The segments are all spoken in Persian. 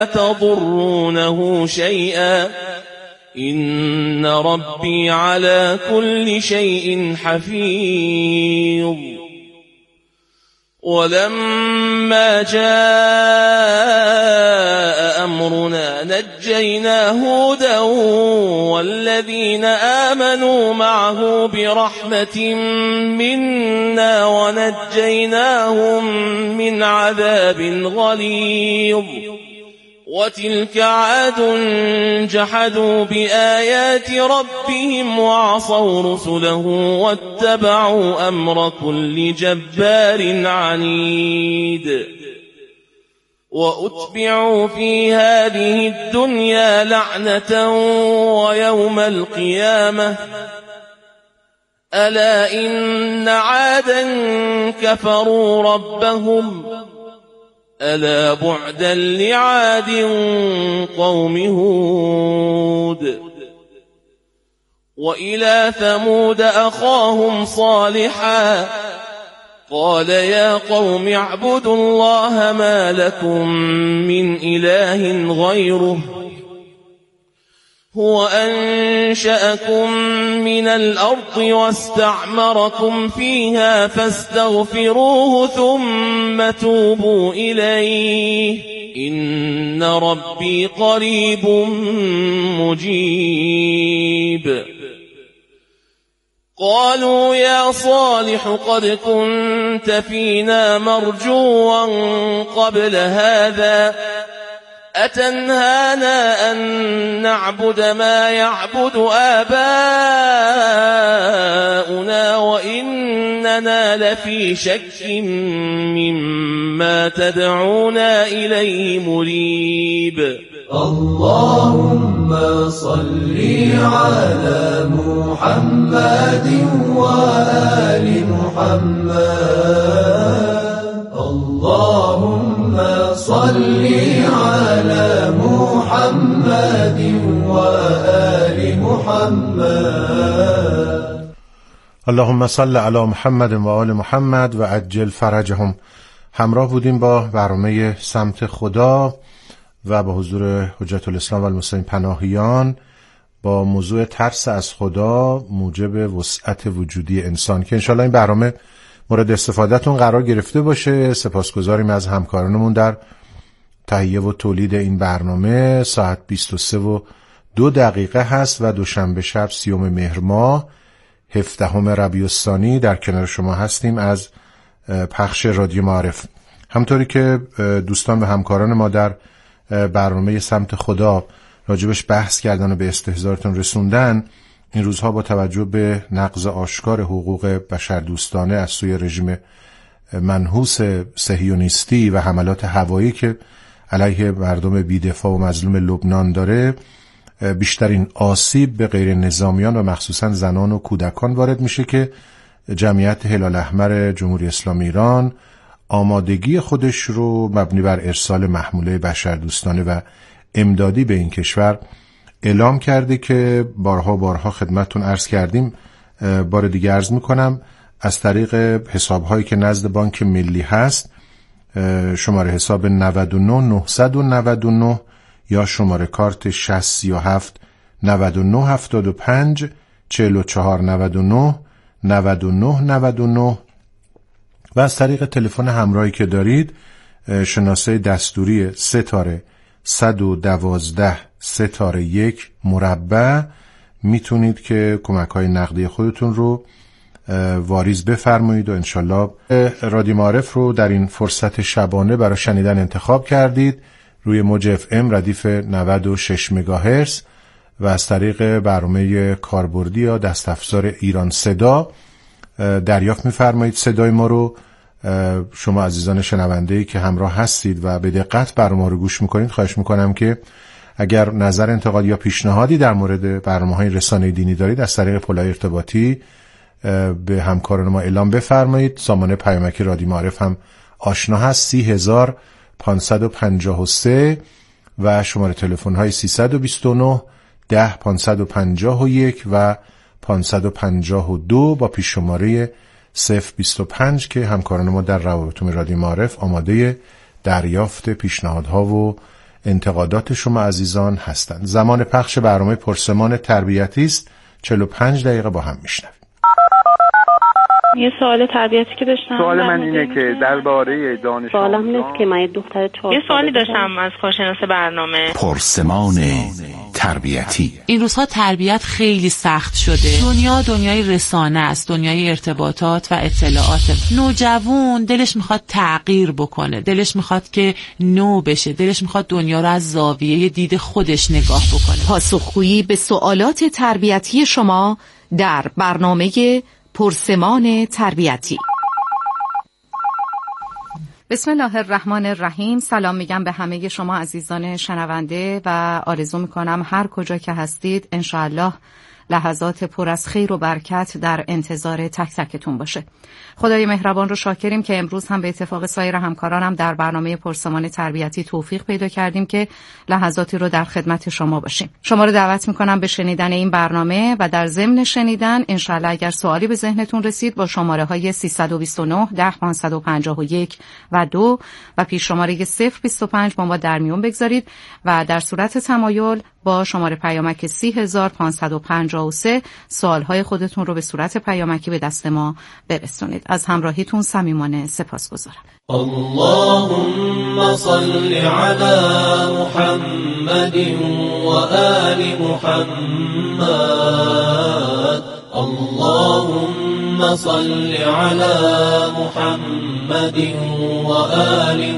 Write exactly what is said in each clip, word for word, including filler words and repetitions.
تضرونه شيئا إن ربي على كل شيء حفيظ ولما جاء أمرنا نجينا هودا والذين آمنوا معه برحمة منا ونجيناهم من عذاب غليظ وتلك عاد جحدوا بآيات ربهم وعصوا رسله واتبعوا أمر كل جبار عنيد وأتبعوا في هذه الدنيا لعنة ويوم القيامة ألا إن عادا كفروا ربهم ألا بعدا لعاد قوم هود وإلى ثمود أخاهم صالحا قال يا قوم اعبدوا الله ما لكم من إله غيره هو أنشأكم من الأرض واستعمركم فيها فاستغفروه ثم توبوا إليه إن ربي قريب مجيب قالوا يا صالح قد كنت فينا مرجوا قبل هذا أتنهانا أن نعبد ما يعبد آباؤنا وإننا لفي شك مما تدعونا إليه مريب اللهم صل على محمد وآل محمد اللهم صل على محمد وآل محمد اللهم صل علی محمد و آل محمد و عجل فرجهم. همراه بودیم با برنامه سمت خدا و با حضور حجت الاسلام و المسلمین پناهیان با موضوع ترس از خدا موجب وسعت وجودی انسان که انشالله این برنامه مورد استفادهتون قرار گرفته باشه. سپاسگزاریم از همکارانمون در تهیه و تولید این برنامه. ساعت بیست و سه و دو دقیقه هست و دوشنبه شب سیوم مهر ماه هفدهم ربیع الثانی در کنار شما هستیم از پخش رادیو معارف. همطوری که دوستان و همکاران ما در برنامه سمت خدا راجبش بحث کردن و به استحضارتون رسوندن، این روزها با توجه به نقض آشکار حقوق بشردوستانه از سوی رژیم منحوس صهیونیستی و حملات هوایی که علیه مردم بی‌دفاع و مظلوم لبنان داره، بیشترین آسیب به غیر نظامیان و مخصوصا زنان و کودکان وارد میشه که جمعیت هلال احمر جمهوری اسلامی ایران آمادگی خودش رو مبنی بر ارسال محموله بشردوستانه و امدادی به این کشور اعلام کرده که بارها بارها خدمتتون عرض کردیم. بار دیگه عرض میکنم از طریق حسابهایی که نزد بانک ملی هست، شماره حساب نود و نه نهصد و نود و نه یا شماره کارت شصت سی و هفت نود و نه هفتاد و پنج چهل و چهار نود و نه نود و نه نود و نه و از طریق تلفن همراهی که دارید شناسه دستوری ستاره صد و دوازده ستاره یک مربع میتونید که کمک‌های نقدی خودتون رو واریز بفرمایید و انشالله رادیو معارف رو در این فرصت شبانه برای شنیدن انتخاب کردید روی موج اف ام ردیف نود و شش مگاهرتز و از طریق برنامه کاربردی یا دست افزار ایران صدا دریافت می‌فرمایید صدای ما رو. شما عزیزان شنونده‌ای که همراه هستید و به دقت برنامه رو گوش می‌کنید، خواهش می‌کنم که اگر نظر، انتقاد یا پیشنهادی در مورد برنامه‌های رسانه‌ای دینی دارید از طریق پل‌های ارتباطی به همکاران ما اعلام بفرمایید. سامانه پیامک رادیو معارف هم آشنا هست سی هزار پانصد و پنجاه و سه و شماره تلفن‌های سیصد و بیست و نه ده پانصد و پنجاه و یک و پانصد و پنجاه و دو با پیش شماره صفر بیست و پنج که همکاران ما در روابط رادیو معارف آماده دریافت پیشنهادها و انتقادات شما عزیزان هستند. زمان پخش برنامه پرسمان تربیتی است. چهل و پنج دقیقه با هم میشنویم. یه سوال تربیتی که داشتم، سوال من اینه که درباره دانش سوالم اینه که من یه دختر چهار یه سوالی داشتم از کارشناس برنامه. پرسمان تربیتی. این روزها تربیت خیلی سخت شده. دنیا دنیای رسانه است، دنیای ارتباطات و اطلاعات. نوجوان دلش میخواد تغییر بکنه، دلش میخواد که نو بشه، دلش میخواد دنیا رو از زاویه دید خودش نگاه بکنه. پاسخگویی به سوالات تربیتی شما در برنامه پرسمان تربیتی. بسم الله الرحمن الرحیم. سلام میگم به همه شما عزیزان شنونده و آرزو میکنم هر کجا که هستید انشاءالله لحظات پر از خیر و برکت در انتظار تک تکتون باشه. خدای مهربان رو شاکریم که امروز هم به اتفاق سایر همکارانم در برنامه پرسمان تربیتی توفیق پیدا کردیم که لحظاتی رو در خدمت شما باشیم. شما رو دعوت میکنم به شنیدن این برنامه و در ضمن شنیدن انشالله اگر سوالی به ذهنتون رسید با شماره های سیصد و بیست و نه ده پانصد و پنجاه و یک و دو و پیش شماره صفر بیست و پنج با ما در میون بگذارید و در صورت تمایل با شماره پیامک سی هزار پانصد و پنجاه و سه سوالهای خودتون رو به صورت پیامکی به دست ما برسونید. از همراهیتون صمیمانه سپاسگزارم. اللهم صل على محمد و آل محمد. اللهم صل على محمد و آل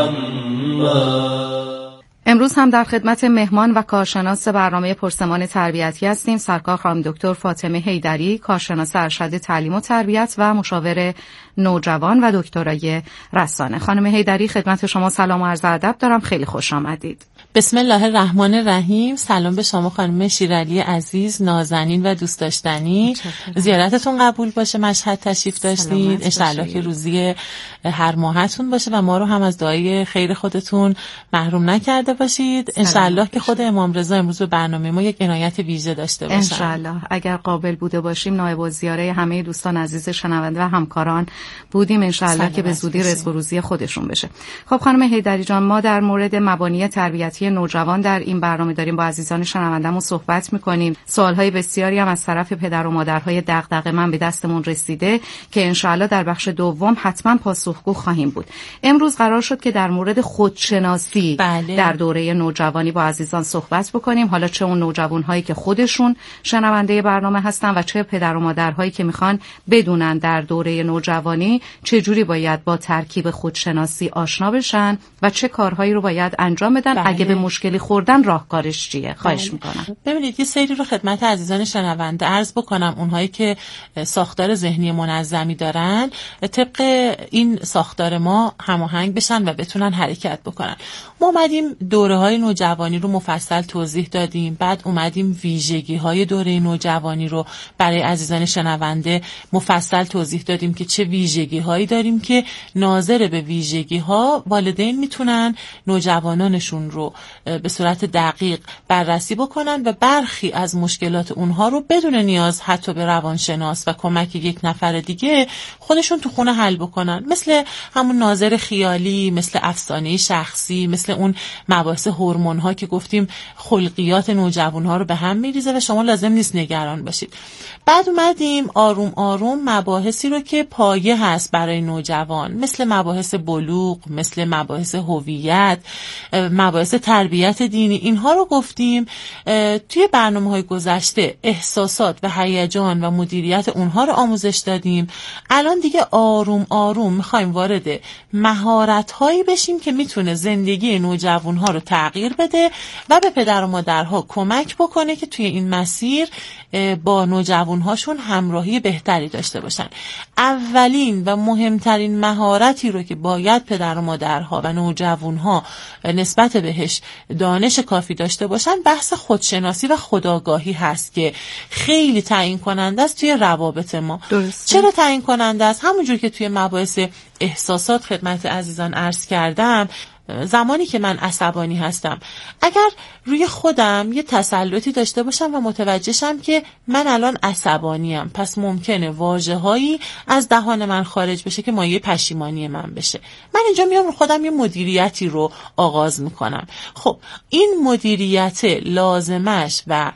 محمد. امروز هم در خدمت مهمان و کارشناس برنامه پرسمان تربیتی هستیم. سرکار خانم دکتر فاطمه حیدری، کارشناس ارشد تعلیم و تربیت و مشاور نوجوان و دکترای رسانه. خانم حیدری خدمت شما سلام و عرض ادب دارم. خیلی خوش آمدید. بسم الله الرحمن الرحیم. سلام به شما خانم شیرعلی عزیز، نازنین و دوست داشتنی. زیارتتون قبول باشه. مشهد تشریف داشتید. ان شاءالله که روزی هر ماهتون باشه و ما رو هم از دعای خیر خودتون محروم نکرده باشید. ان شاءالله که خود امام رضا امروز به برنامه ما یک عنایت ویژه داشته باشه. ان شاءالله اگر قابل بوده باشیم نایب الزیاره همه دوستان عزیز شنونده و همکاران بودیم ان شاءالله که به زودی رزق و روزی خودشون بشه. خب خانم حیدری جان، ما در مورد مبانی تربیتی نوجوان در این برنامه داریم با عزیزان شنونده‌مون صحبت می‌کنیم. سوال‌های بسیاری هم از طرف پدر و مادرهای دغدغه‌مند به دستمون رسیده که ان شاءالله در بخش دوم حتما پاسخگو خواهیم بود. امروز قرار شد که در مورد خودشناسی بله. در دوره نوجوانی با عزیزان صحبت بکنیم. حالا چه اون نوجوان‌هایی که خودشون شنونده برنامه هستن و چه پدر و مادرهایی که میخوان بدونن در دوره نوجوانی چه جوری باید با ترکیب خودشناسی آشنا بشن و چه کارهایی رو باید انجام بدن. بله. اگه به مشکلی خوردن راهکارش چیه؟ خواهش میکنم. ببینید یه سری رو خدمت عزیزان شنونده عرض بکنم. اونهایی که ساختار ذهنی منظمی دارن طبق این ساختار ما هماهنگ بشن و بتونن حرکت بکنن. ما اومدیم دوره های نوجوانی رو مفصل توضیح دادیم، بعد اومدیم ویژگی های دوره نوجوانی رو برای عزیزان شنونده مفصل توضیح دادیم که چه ویژگی هایی داریم که ناظر به ویژگی ها والدین میتونن نوجوانانشون رو به صورت دقیق بررسی بکنن و برخی از مشکلات اونها رو بدون نیاز حتی به روانشناس و کمک یک نفر دیگه خودشون تو خونه حل بکنن. مثل همون ناظر خیالی، مثل افسانه شخصی، مثل اون مباحث هورمون ها که گفتیم خلقیات نوجوان ها رو به هم میریزه و شما لازم نیست نگران باشید. بعد اومدیم آروم آروم مباحثی رو که پایه هست برای نوجوان، مثل مباحث بلوغ، مثل مباحث هویت، مباحث تربیت دینی، اینها رو گفتیم. توی برنامه‌های گذشته احساسات و هیجان و مدیریت اونها رو آموزش دادیم. الان دیگه آروم آروم میخوایم وارد مهارت‌هایی بشیم که میتونه زندگی نوجوان‌ها رو تغییر بده و به پدر و مادرها کمک بکنه که توی این مسیر با نوجوان‌هاشون همراهی بهتری داشته باشن. اولین و مهمترین مهارتی رو که باید پدر و مادرها و نوجوان‌ها نسبت بهش دانش کافی داشته باشن بحث خودشناسی و خودآگاهی هست که خیلی تعیین کننده است توی روابط ما. درسته. چرا تعیین کننده است؟ همونجور که توی مباحث احساسات خدمت عزیزان عرض کردم، زمانی که من عصبانی هستم، اگر روی خودم یه تسلطی داشته باشم و متوجه شم که من الان عصبانیم، پس ممکنه واژه‌هایی از دهان من خارج بشه که مایه پشیمانی من بشه. من اینجا میام رو خودم یه مدیریتی رو آغاز میکنم. خب این مدیریت لازمش و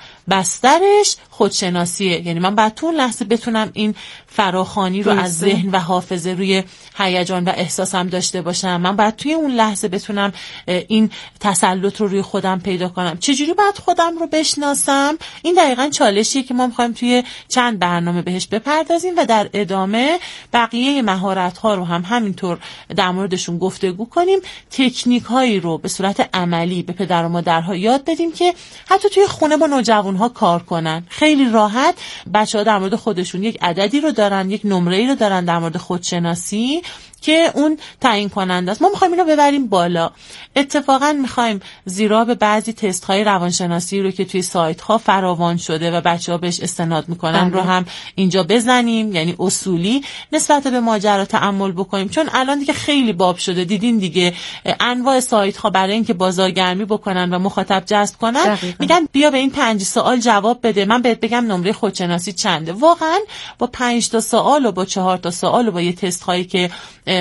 بسترش خودشناسیه. یعنی من باید تو اون لحظه بتونم این فراخوانی رو از ذهن و حافظه روی هیجان و احساسم داشته باشم. من باید توی اون لحظه بتونم این تسلط رو روی خودم پیدا کنم. چجوری باید خودم رو بشناسم؟ این دقیقاً چالشیه که ما می‌خوایم توی چند برنامه بهش بپردازیم و در ادامه بقیه مهارت‌ها رو هم همینطور در موردشون گفتگو کنیم. تکنیک‌هایی رو به صورت عملی به پدر و مادرها یاد بدیم که حتی توی خونه با نوجوان‌ها کار کنن. خیلی راحت بچه‌ها در مورد خودشون یک عددی رو دارن، یک نمره‌ای رو دارن در مورد خودشناسی که اون تعیین کننده است. ما می‌خوایم اینو ببریم بالا. اتفاقاً می‌خوایم زیرا به بعضی تست‌های روانشناسی رو که توی سایت‌ها فراوان شده و بچه‌ها بهش استناد می‌کنن رو هم اینجا بزنیم، یعنی اصولی نسبت به ماجرا تأمل بکنیم، چون الان دیگه خیلی باب شده. دیدین دیگه انواع سایت‌ها برای اینکه بازارگرمی بکنن و مخاطب جذب کنن دقیقا. میگن بیا به این پنج سوال جواب بده، من بهت بگم نمره خودشناسی چنده. واقعاً با پنج تا سوال و با چهار تا سوال و با یه تست‌هایی که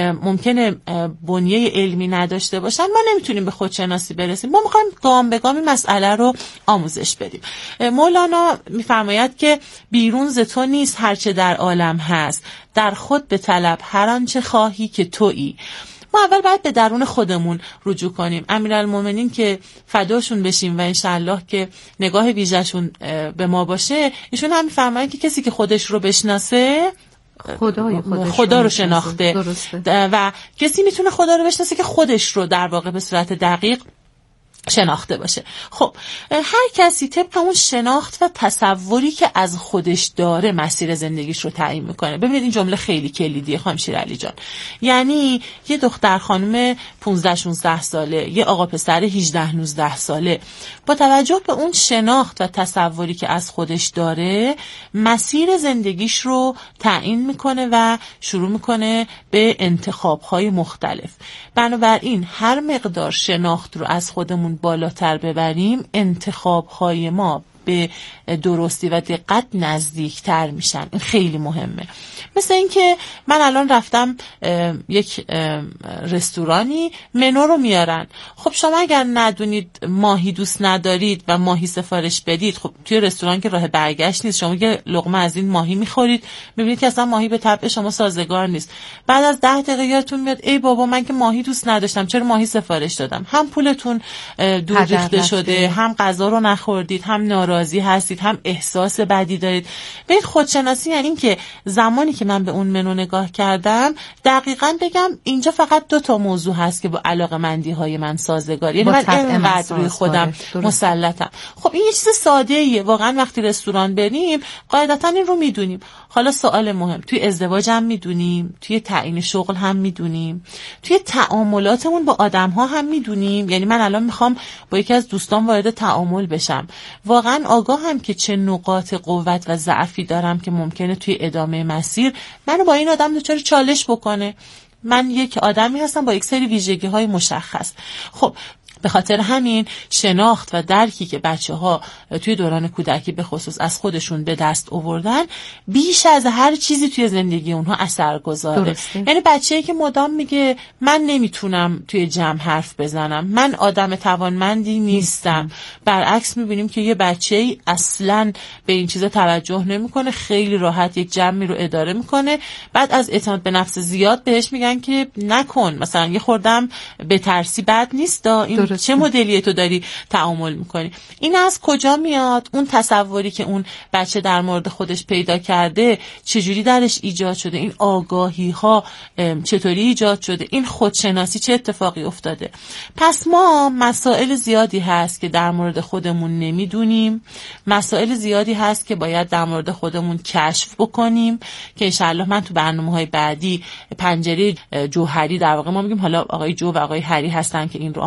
ممکنه بنیه علمی نداشته باشن ما نمیتونیم به خودشناسی برسیم. ما میخوایم گام به گام مسئله رو آموزش بدیم. مولانا میفرماید که بیرون ز تو نیست هرچه در عالم هست، در خود به طلب هر آنچه خواهی که تویی. ما اول باید به درون خودمون رجوع کنیم. امیرالمومنین که فداشون بشیم و انشالله که نگاه ویژه‌شون به ما باشه، ایشون هم میفرماید که کسی که خودش رو بشناسه خدای خدا رو شناخته. و کسی میتونه خدا رو بشناسه که خودش رو در واقع به صورت دقیق شناخته باشه. خب هر کسی طبق اون شناخت و تصوری که از خودش داره مسیر زندگیش رو تعیین میکنه. ببینید این جمله خیلی کلیدیه خانم شیرعلی جان. یعنی یه دختر خانم پانزده شانزده ساله، یه آقا پسر هجده نوزده ساله با توجه به اون شناخت و تصوری که از خودش داره مسیر زندگیش رو تعیین میکنه و شروع میکنه به انتخاب‌های مختلف. بنابراین هر مقدار شناخت رو از خودمون بالاتر ببریم انتخاب‌های ما به درستی و دقت نزدیکتر میشن. این خیلی مهمه. مثل این که من الان رفتم یک رستورانی منو رو میارن. خب شما اگر ندونید ماهی دوست ندارید و ماهی سفارش بدید، خب توی رستوران که راه برگشت نیست. شما یه لقمه از این ماهی میخورید میبینید که اصلا ماهی به طبع شما سازگار نیست. بعد از ده دقیقه یادتون میاد ای بابا من که ماهی دوست نداشتم چرا ماهی سفارش دادم. هم پولتون دور ریخته شده، هم غذا رو نخوردید، هم ناراضی هستید، هم احساس بدی دارید. ببین خودشناسی یعنی این که زمانی که من به اون منو نگاه کردم دقیقاً بگم اینجا فقط دو تا موضوع هست که با علاقه‌مندی های من سازگار، یعنی من اینقدر روی خودم مسلطم. خب این یه چیز ساده ایه. واقعا وقتی رستوران بریم قاعدتاً این رو میدونیم. حالا سوال مهم، توی ازدواج هم میدونیم، توی تعیین شغل هم میدونیم، توی تعاملاتمون با آدم‌ها هم میدونیم. یعنی من الان میخوام با یکی از دوستان وارد تعامل بشم، واقعا آگاه هم که چه نقاط قوت و ضعفی دارم که ممکنه توی ادامه مسیر منو با این آدم دچار چالش بکنه. من یک آدمی هستم با یک سری ویژگی‌های مشخص. خب به خاطر همین شناخت و درکی که بچه‌ها توی دوران کودکی به خصوص از خودشون به دست آوردن بیش از هر چیزی توی زندگی اونها اثرگذاره. یعنی بچه‌ای که مدام میگه من نمیتونم توی جمع حرف بزنم، من آدم توانمندی نیستم، برعکس میبینیم که یه بچه‌ای اصلاً به این چیزا توجه نمیکنه، خیلی راحت یک جمعی رو اداره میکنه. بعد از اعتماد به نفس زیاد بهش میگن که نکن، مثلا یه خوردم به ترسی بد نیست، این چه مدلیه تو داری تعامل میکنی. این از کجا میاد؟ اون تصوری که اون بچه در مورد خودش پیدا کرده چجوری درش ایجاد شده، این آگاهی ها چطوری ایجاد شده، این خودشناسی چه اتفاقی افتاده. پس ما مسائل زیادی هست که در مورد خودمون نمیدونیم، مسائل زیادی هست که باید در مورد خودمون کشف بکنیم که انشالله من تو برنامه‌های بعدی پنجره جوهری در واقع ما میگیم، حالا آقای جو و آقای هری هستن که این رو آماده کردن.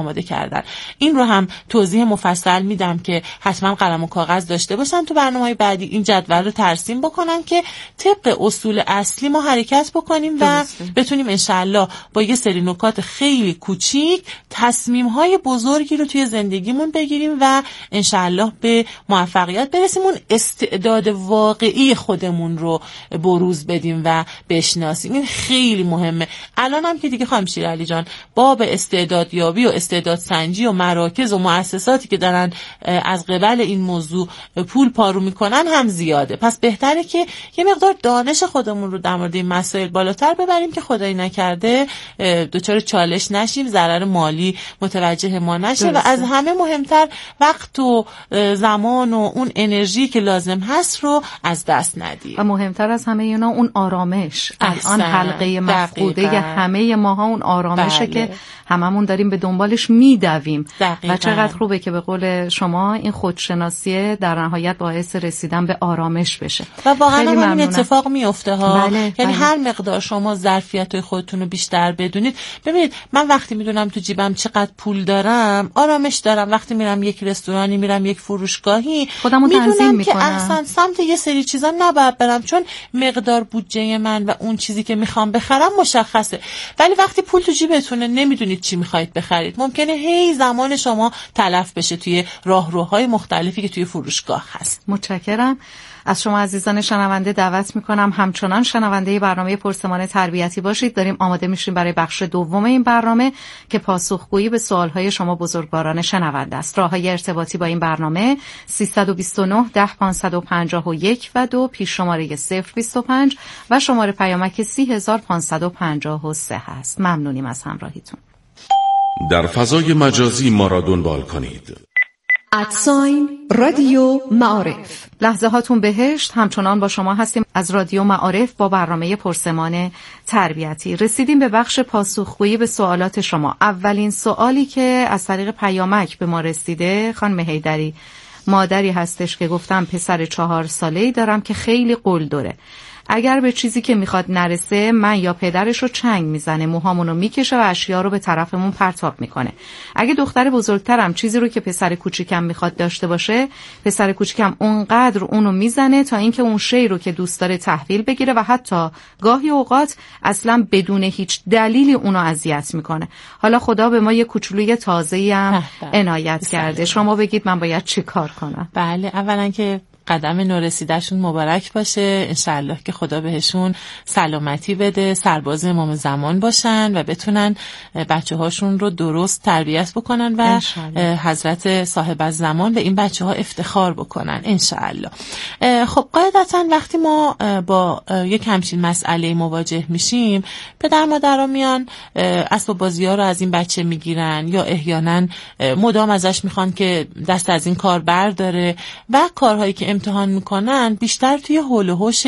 کردن. این رو هم توضیح مفصل میدم که حتما قلم و کاغذ داشته باشن تو برنامه‌های بعدی، این جدول رو ترسیم بکنن که طبق اصول اصلی ما حرکت بکنیم و بتونیم انشالله با یه سری نکات خیلی کوچیک تصمیم‌های بزرگی رو توی زندگیمون بگیریم و انشالله به موفقیت برسیم، اون استعداد واقعی خودمون رو بروز بدیم و بشناسیم. این خیلی مهمه. الان هم که دیگه خانم شیرعلی جان باب استعدادیابی و استعداد سنجی و مراکز و مؤسساتی که دارن از قبل این موضوع پول پارو میکنن هم زیاده، پس بهتره که یه مقدار دانش خودمون رو در مورد این مسائل بالاتر ببریم که خدایی نکرده دچار چالش نشیم، ضرر مالی متوجه ما نشه. درسته. و از همه مهمتر وقت و زمان و اون انرژی که لازم هست رو از دست ندیم. و مهمتر از همه اینا اون آرامش. الان حلقه مفقوده همه ماها اون آرامشه. بله. که هممون داریم به دنبالش میدویم و چقدر خوبه که به قول شما این خودشناسی در نهایت باعث رسیدن به آرامش بشه و واقعا همین اتفاق میفته ها. بله، یعنی بله. هر مقدار شما ظرفیت خودتون رو بیشتر بدونید. ببینید من وقتی میدونم تو جیبم چقدر پول دارم آرامش دارم. وقتی میرم یک رستورانی، میرم یک فروشگاهی، خودمو تنظیم میکنم که احسن سمت یه سری چیزا نباید برم چون مقدار بودجه من و اون چیزی که میخوام بخرم مشخصه. ولی وقتی پول تو جیبتونه نمیدونید چی میخواید بخرید، ممکنه هی زمان شما تلف بشه توی راهروهای مختلفی که توی فروشگاه هست. متشکرم. از شما عزیزان شنونده دعوت میکنم همچنان شنونده برنامه پرسمان تربیتی باشید. داریم آماده میشیم برای بخش دوم این برنامه که پاسخگویی به سوالهای شما بزرگواران شنونده است. راههای ارتباطی با این برنامه سیصد و بیست و نه ده پانصد و پنجاه و یک و دو، پیش شماره صفر بیست و پنج و شماره پیامک سی هزار پانصد و پنجاه و سه هست. ممنونیم از همراهیتون. در فضای مجازی ما را دنبال کنید. ادساین رادیو معارف. لحظه هاتون بهشت. همچنان با شما هستیم از رادیو معارف با برنامه پرسمان تربیتی. رسیدیم به بخش پاسخگویی به سوالات شما. اولین سوالی که از طریق پیامک به ما رسیده خانم حیدری، مادری هستش که گفتم پسر چهار ساله‌ای دارم که خیلی قلدره. اگر به چیزی که میخواد نرسه من یا پدرش رو چنگ میزنه، موهامونو میکشه و اشیا رو به طرفمون پرتاب میکنه. اگه دختر بزرگترم چیزی رو که پسر کوچیکم میخواد داشته باشه، پسر کوچیکم اونقدر اونو میزنه تا اینکه اون شی رو که دوست داره تحویل بگیره و حتی گاهی اوقات اصلا بدون هیچ دلیلی اونو اذیت میکنه. حالا خدا به ما یه کوچولوی تازه‌ای هم عنایت کرده. شما بگید من باید چی کار کنم؟ بله، اولا که قدم نورسیدهشون مبارک باشه، انشالله که خدا بهشون سلامتی بده، سرباز امام زمان باشن و بتونن بچه هاشون رو درست تربیت بکنن و انشالله. حضرت صاحب الزمان به این بچه ها افتخار بکنن انشالله. خب قاعدتا وقتی ما با یک همچین مسئله مواجه میشیم، پدر مادرها میان اسباب بازی ها رو از این بچه میگیرن یا احیانا مدام ازش میخوان که دست از این کار برداره و کارهایی که امتحان میکنن بیشتر توی حول و حوش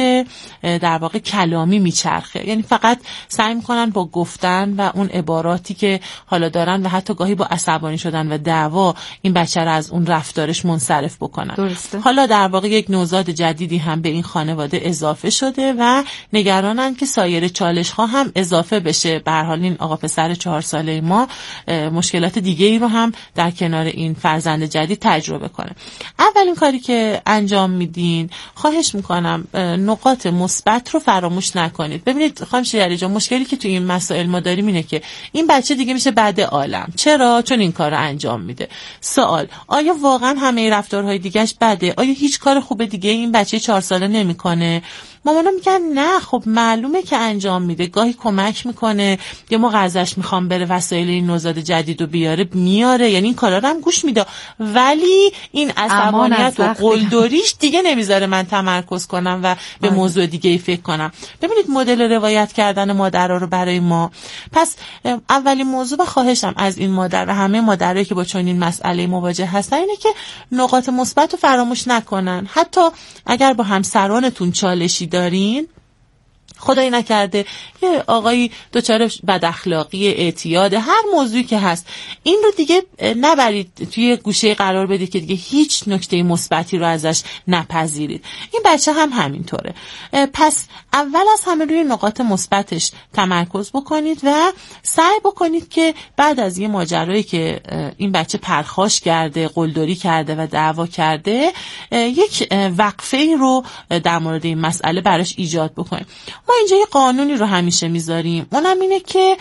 در واقع کلامی میچرخه. یعنی فقط سعی میکنن با گفتن و اون عباراتی که حالا دارن و حتی گاهی با عصبانی شدن و دعوا این بچه رو از اون رفتارش منصرف بکنن. درسته. حالا در واقع یک نوزاد جدیدی هم به این خانواده اضافه شده و نگرانن که سایر چالش ها هم اضافه بشه. به هر حال این آقا پسر چهار ساله ما مشکلات دیگه ای رو هم در کنار این فرزند جدید تجربه کنه. اولین کاری که انجام میدین، خواهش میکنم نقاط مثبت رو فراموش نکنید. ببینید خانم شیرعلی جان، مشکلی که تو این مسائل ما داریم اینه که این بچه دیگه میشه بعد عالم. چرا؟ چون این کار رو انجام میده. سوال: آیا واقعا همه رفتارهای دیگهش بده؟ آیا هیچ کار خوب دیگه این بچه چهار ساله نمیکنه؟ مامانا میگن نه، خب معلومه که انجام میده، گاهی کمک میکنه، یه موقع ازش میخوام بره وسایل این نوزاد جدید رو بیاره میاره، یعنی این کارا رو هم گوش میده، ولی این عصبانیت و قلدریش دیگه نمیذاره من تمرکز کنم و به موضوع دیگه ای فکر کنم. ببینید مدل روایت کردن مادرها رو برای ما. پس اولین موضوع و خواهشم از این مادر و همه مادرایی که با چنین مسئله مواجه هستن اینه که نقاط مثبت رو فراموش نکنن. حتی اگر با همسرانتون چالشی دارین، خدایی نکرده یه آقایی دچار بد اخلاقی، اعتیاد، هر موضوعی که هست، این رو دیگه نبرید توی گوشه قرار بدید که دیگه هیچ نکته مثبتی رو ازش نپذیرید. این بچه هم همینطوره. پس اول از همه روی نقاط مثبتش تمرکز بکنید و سعی بکنید که بعد از یه ماجرایی که این بچه پرخاش کرده، قلدری کرده و دعوا کرده، یک وقفه ای رو در مورد این مسئله براش ایجاد بکنید. ما اینجا یه قانونی رو همیشه میذاریم، اونم اینه که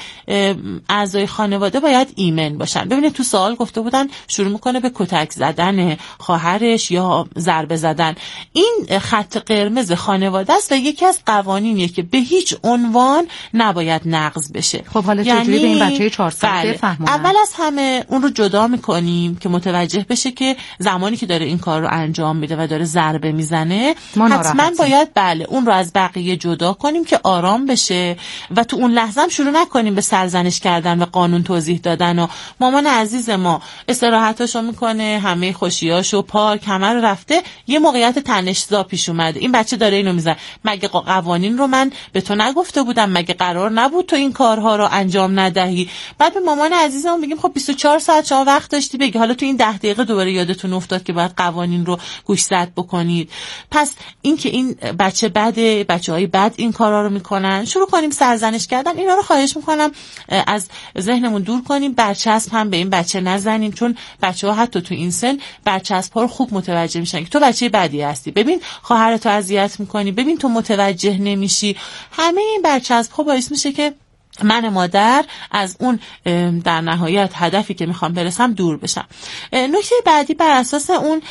اعضای خانواده باید ایمن باشن. ببینید تو سوال گفته بودن شروع میکنه به کتک زدن خواهرش یا ضربه زدن. این خط قرمز خانواده است و یکی از قوانینیه که به هیچ عنوان نباید نقض بشه. خب حالا یعنی چجوری به این بچه چهار ساله بفهمونم؟ اول از همه اون رو جدا میکنیم که متوجه بشه که زمانی که داره این کار رو انجام میده و داره ضربه میزنه حتما باید بله اون رو از بقیه جدا کنیم که آرام بشه و تو اون لحظه هم شروع نکنیم به سرزنش کردن و قانون توضیح دادن و مامان عزیز ما استراحتاشو میکنه، همه خوشیاشو، پارک همه رو رفته، یه موقعیت تنش‌زا پیش اومده، این بچه داره اینو میزنه، مگه قوانین رو من به تو نگفته بودم؟ مگه قرار نبود تو این کارها رو انجام ندهی؟ بعد به مامان عزیزمون میگیم خب بیست و چهار ساعت شما وقت داشتی بگی، حالا تو این ده دقیقه دوباره یادتون افتاد که باید قوانین رو گوشزد بکنید. پس این که این بچه بده، بچه‌های بد این کارا رو میکنن، شروع کنیم سرزنش کردن، اینا رو خواهش میکنم از ذهنمون دور کنیم. برچسب هم به این بچه نزنیم، چون بچه‌ها حتی تو این سن برچسب‌ها رو خوب متوجه میشن که تو بچه بدی هستی، ببین خواهرتو اذیت میکنی، ببین تو متوجه نمیشی. همه این برچسب‌ها باعث میشه که من مادر از اون در نهایت هدفی که میخوام برسم دور بشم. نکته بعدی بر اساس اون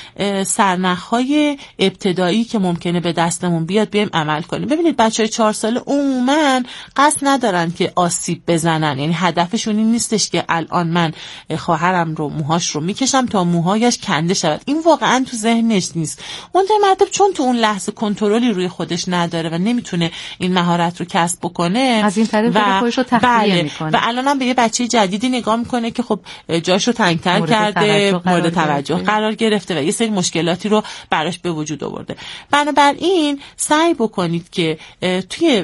سرنخ‌های ابتدایی که ممکنه به دستمون بیاد بیایم عمل کنیم. ببینید بچه‌های چهار ساله عموماً قصد ندارن که آسیب بزنن، یعنی هدفشون این نیستش که الان من خواهرم رو موهاش رو میکشم تا موهایش کنده شود. این واقعاً تو ذهنش نیست. اون مرتب چون تو اون لحظه کنترلی روی خودش نداره و نمیتونه این مهارت رو کسب بکنه، از این طریق و رو بله. و الان هم به یه بچه جدیدی نگاه میکنه که خب جاشو تنگتر کرده، مورد توجه قرار گرفته و یه سری مشکلاتی رو براش به وجود آورده. بنابراین سعی بکنید که توی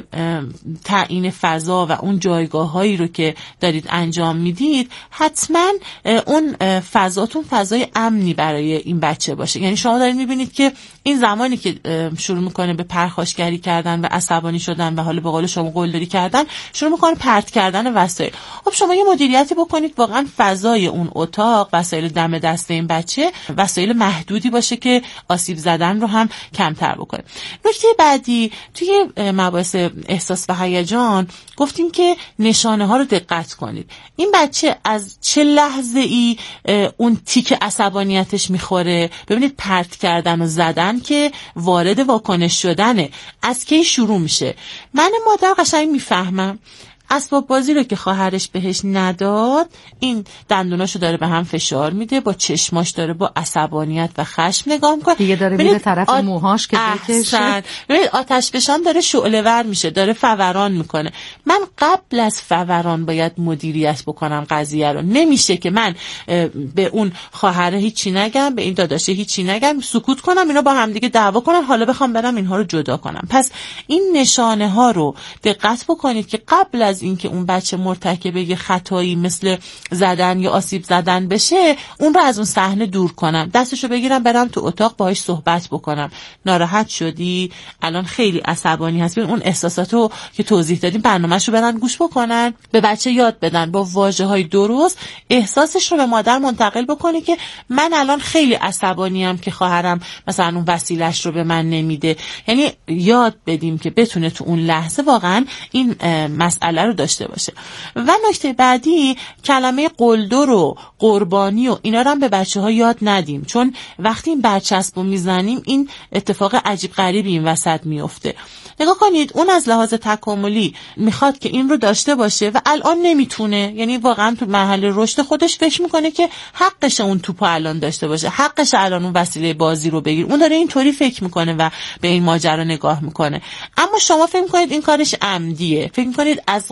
تعیین فضا و اون جایگاهایی رو که دارید انجام میدید حتما اون فضاتون فضای امنی برای این بچه باشه. یعنی شما دارید میبینید که این زمانی که شروع میکنه به پرخاشگری کردن و عصبانی شدن و حالا به قول شما قلدری کردن، شروع میکنه پرت کردن وسایل. خب شما یه مدیریتی بکنید واقعا فضای اون اتاق، وسایل دم دست این بچه وسایل محدودی باشه که آسیب زدن رو هم کمتر بکنه. نکته بعدی توی مباحث احساس و هیجان گفتیم که نشانه ها رو دقت کنید. این بچه از چه لحظه ای اون تیک عصبانیتش میخوره؟ ببینید پرت کردن و زدن که وارد واکنش شدنه. از کی شروع میشه؟ من مادر قشنگ میفهمم اسباب بازی رو که خواهرش بهش نداد، این دندوناشو داره به هم فشار میده، با چشماش داره با عصبانیت و خشم نگاه میکنه، دیگه داره میره طرف آت... موهاش که بکشه. ببینید آتش فشان داره شعله ور میشه، داره فوران میکنه. من قبل از فوران باید مدیریت بکنم قضیه رو. نمیشه که من به اون خواهره هیچی نگم، به این داداشه هیچی نگم، سکوت کنم، اینا با هم دیگه دعوا کنن، حالا بخوام برم اینها رو جدا کنم. پس این نشانه ها رو دقت بکنید که قبل از اینکه اون بچه مرتکب یه خطایی مثل زدن یا آسیب زدن بشه، اون رو از اون صحنه دور کنم، دستشو بگیرم برم تو اتاق باهاش صحبت بکنم. ناراحت شدی؟ الان خیلی عصبانی هستی؟ اون احساساتو که توضیح دادیم برنامه‌شو برن گوش بکنن، به بچه یاد بدن با واژه‌های درست احساسش رو به مادر منتقل بکنه که من الان خیلی عصبانیم که خواهرم مثلا اون وسیله‌اش رو به من نمیده. یعنی یاد بدیم که بتونه تو اون لحظه واقعا این مسئله رو داشته باشه. و نکته بعدی کلمه قلدر و قربانی و اینا رو هم به بچه‌ها یاد ندیم، چون وقتی این برچسب رو میزنیم این اتفاق عجیب غریبی این وسط میفته. نگاه کنید اون از لحاظ تکاملی میخواد که این رو داشته باشه و الان نمیتونه، یعنی واقعا تو مرحله رشد خودش فکر میکنه که حقش اون توپو الان داشته باشه، حقش الان اون وسیله بازی رو بگیر. اون داره اینطوری فکر میکنه و به این ماجرا نگاه میکنه. اما شما فکر میکنید این کارش عمدیه، فکر میکنید از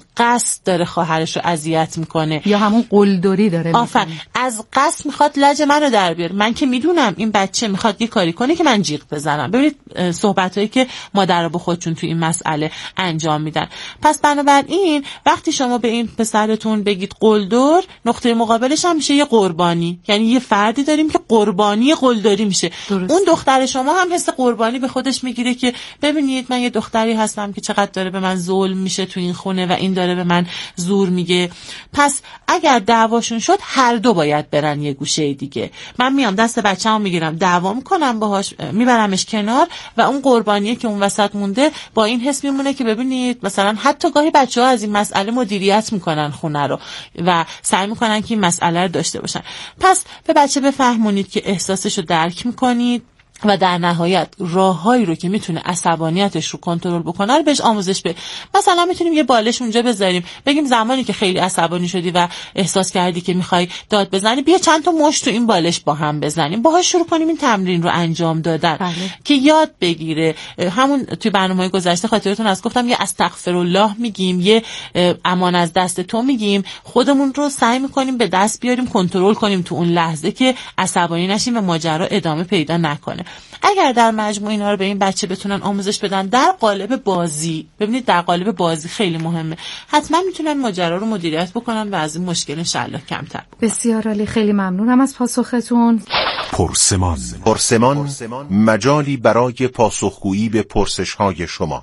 قصد داره خواهرش رو اذیت میکنه یا همون قلدری داره آفرین، از قصد میخواد لج منو در بیاره. من که میدونم این بچه میخواد یه کاری کنه که من جیغ بزنم. ببینید صحبتایی که مادرها با خودشون تو این مسئله انجام میدن. پس بنابراین وقتی شما به این پسرتون بگید قلدر، نقطه مقابلش هم میشه یه قربانی، یعنی یه فردی داریم که قربانی قلدری میشه. درست. اون دختر شما هم حس قربانی به خودش میگیره که ببینید من یه دختری هستم که چقدر داره به من ظلم میشه تو این خونه و این داره به من زور میگه. پس اگر دعواشون شد هر دو باید برن یه گوشه دیگه. من میام دست بچه‌مو میگیرم، دعوا میکنم باهاش، میبرمش کنار و اون قربانیه که اون وسط مونده با این حس میمونه که ببینید مثلا حتی گاهی بچه‌ها از این مسئله مدیریت میکنن خونه رو و سعی میکنن که این مسئله رو داشته باشن. پس به بچه بفهمونید که احساسش رو درک میکنید و در نهایت راههایی رو که میتونه عصبانیتش رو کنترل بکنه رو بهش آموزش بده. مثلا میتونیم یه بالش اونجا بذاریم، بگیم زمانی که خیلی عصبانی شدی و احساس کردی که میخوای داد بزنی، بیا چند تا مشت تو این بالش با هم بزنیم. باهاش شروع کنیم این تمرین رو انجام دادن. بله. که یاد بگیره. همون توی برنامه‌های گذشته خاطرتون از گفتم یه استغفرالله میگیم، یه امان از دست تو میگیم، خودمون رو سعی میکنیم به دست بیاریم، کنترل کنیم تو اون لحظه که عصبانی نشیم و ماجرا ادامه پیدا نکنه. اگر در مجموع اینا رو به این بچه بتونن آموزش بدن در قالب بازی، ببینید در قالب بازی خیلی مهمه، حتما میتونن ماجرا رو مدیریت بکنن و از این مشکل انشالله کمتر بکنن. بسیار عالی، خیلی ممنونم از پاسختون. پرسمان پرسمان مجالی برای پاسخگویی به پرسش‌های شما.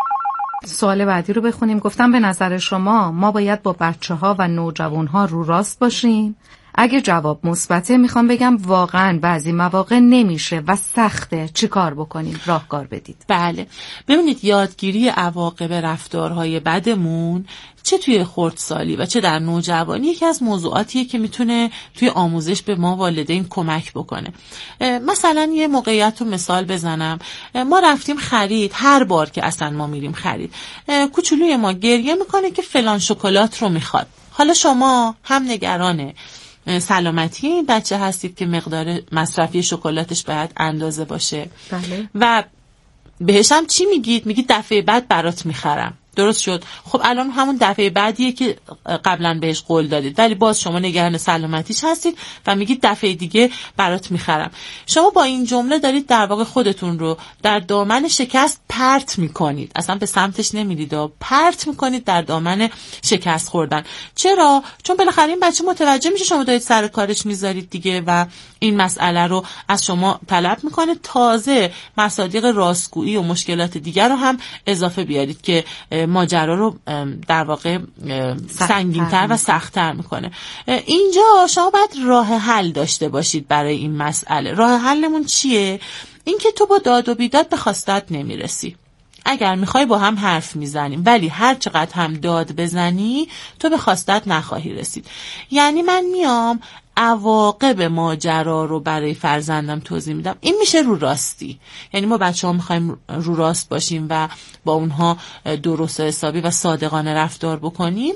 سوال بعدی رو بخونیم. گفتم به نظر شما ما باید با بچه‌ها و نوجوان‌ها رو راست باشیم؟ اگه جواب مثبته میخوام بگم واقعا بعضی مواقع نمیشه و سخته، چی کار بکنیم؟ راهکار بدید. بله، ببینید یادگیری عواقب رفتارهای بدمون چه توی خردسالی و چه در نوجوانی یکی از موضوعاتیه که میتونه توی آموزش به ما والدین کمک بکنه. مثلا یه موقعیت رو مثال بزنم، ما رفتیم خرید، هر بار که اصلا ما میریم خرید کوچولوی ما گریه میکنه که فلان شکلات رو میخواد. حالا شما هم نگرانه سلامتی این بچه هستید که مقدار مصرفی شکلاتش باید اندازه باشه. بله. و بهش هم چی میگید؟ میگید دفعه بعد برات میخرم. درست شد. خب الان همون دفعه بعدیه که قبلا بهش قول دادید، ولی باز شما نگران سلامتیش هستید و میگید دفعه دیگه برات میخرم. شما با این جمله دارید در واقع خودتون رو در دامن شکست پرت میکنید، اصلا به سمتش نمیرید و پرت میکنید در دامن شکست خوردن. چرا؟ چون بالاخره این بچه متوجه میشه شما دارید سر کارش میذارید دیگه و این مسئله رو از شما طلب میکنه. تازه مصادیق راستگویی و مشکلات دیگر رو هم اضافه بیارید که ماجرا رو در واقع سنگین‌تر و سخت‌تر میکنه. اینجا شما باید راه حل داشته باشید برای این مسئله. راه حلمون چیه؟ این که تو با داد و بیداد به خواستت نمیرسی. اگر میخوای با هم حرف میزنیم، ولی هر چقدر هم داد بزنی تو به خواستت نخواهی رسید. یعنی من میام عواقب ماجرا رو برای فرزندم توضیح میدم. این میشه رو راستی. یعنی ما بچه‌ها میخوایم رو راست باشیم و با اونها درست و حسابی و صادقانه رفتار بکنیم،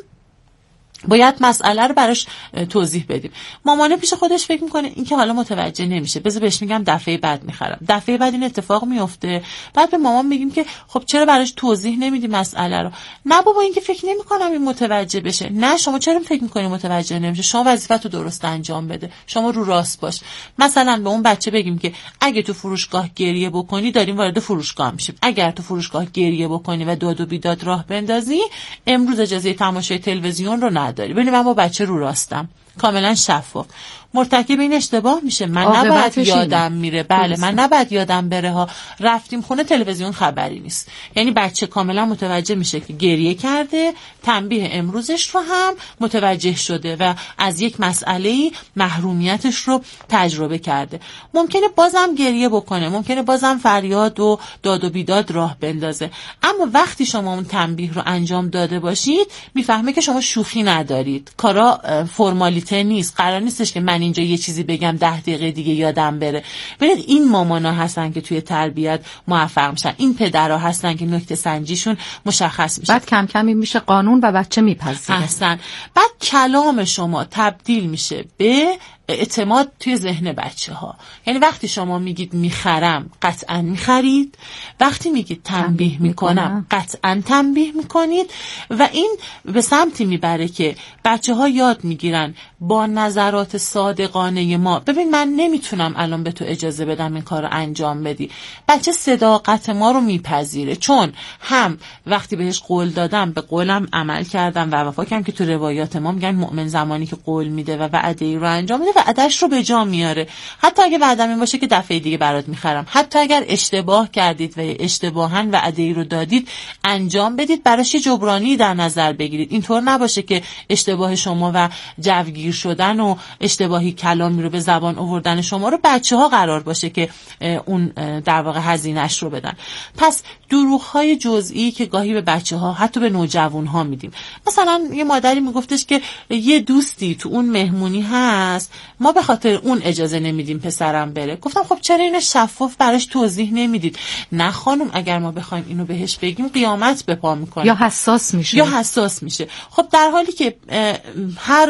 باید مسئله رو براش توضیح بدیم. مامانه پیش خودش فکر میکنه این که حالا متوجه نمیشه، بذار بهش میگم دفعه بعد میخرم. دفعه بعد این اتفاق میفته، بعد به مامان میگیم که خب چرا براش توضیح نمیدی مسئله رو؟ نه بابا این که فکر نمیکنم این متوجه بشه. نه شما چرا فکر میکنی متوجه نمیشه؟ شما وظیفه‌تو درست انجام بده، شما رو راست باش. مثلا به اون بچه بگیم که اگه تو فروشگاه گریه بکنی داریم وارد فروشگاه میشیم، اگر تو فروشگاه گریه بکنی و داد و بیداد راه بندازی امروز اجازه تماشای تلویزیون رو نداری. ببین من با بچه رو راستم، کاملا شفاف. مرتکب این اشتباه میشه، من نباید یادم میره. بله من نباید یادم بره ها رفتیم خونه تلویزیون خبری نیست. یعنی بچه کاملا متوجه میشه که گریه کرده، تنبیه امروزش رو هم متوجه شده و از یک مسئله محرومیتش رو تجربه کرده. ممکنه بازم گریه بکنه، ممکنه بازم فریاد و داد و بیداد راه بندازه، اما وقتی شما اون تنبیه رو انجام داده باشید میفهمه که شما شوخی ندارید، کارا فرمالیته نیست، قرار نیستش که من اینجا یه چیزی بگم ده دقیقه دیگه یادم بره. ببینید این مامانا هستن که توی تربیت موفق میشن، این پدرها هستن که نکته سنجیشون مشخص میشه. بعد کم کم این میشه قانون و بچه میپذیره. هستن. بعد کلام شما تبدیل میشه به اعتماد توی ذهن بچه ها. یعنی وقتی شما میگید میخرم قطعا میخرید، وقتی میگید تنبیه میکنم قطعا تنبیه میکنید و این به سمتی میبره که بچه ها یاد میگیرن با نظرات صادقانه ما. ببین من نمیتونم الان به تو اجازه بدم این کار رو انجام بدی. بچه صداقت ما رو میپذیره، چون هم وقتی بهش قول دادم به قولم عمل کردم و وفا کردم، که تو روایات ما میگن مؤمن زمانی که قول میده و وعده ای رو انجام میده وعدهش رو به جا میاره. حتی اگه وعدم این باشه که دفعه دیگه برات میخرم، حتی اگر اشتباه کردید و اشتباهاً وعده ای رو دادید انجام بدید، براش جبرانی در نظر بگیرید. اینطور نباشه که اشتباه شما و جوگیر شدن و اشتباهی کلامی رو به زبان آوردن شما رو بچه‌ها قرار باشه که اون در واقع هزینه‌اش رو بدن. پس دروغ‌های جزئی که گاهی به بچه‌ها حتی به نوجوان‌ها میدیم. مثلا یه مادری میگفتش که یه دوستی تو اون مهمونی هست، ما به خاطر اون اجازه نمیدیم پسرم بره. گفتم خب چرا اینو شفاف براش توضیح نمیدید؟ نه خانم، اگر ما بخوایم اینو بهش بگیم قیامت به پا میکنه یا حساس میشه یا حساس میشه. خب در حالی که هر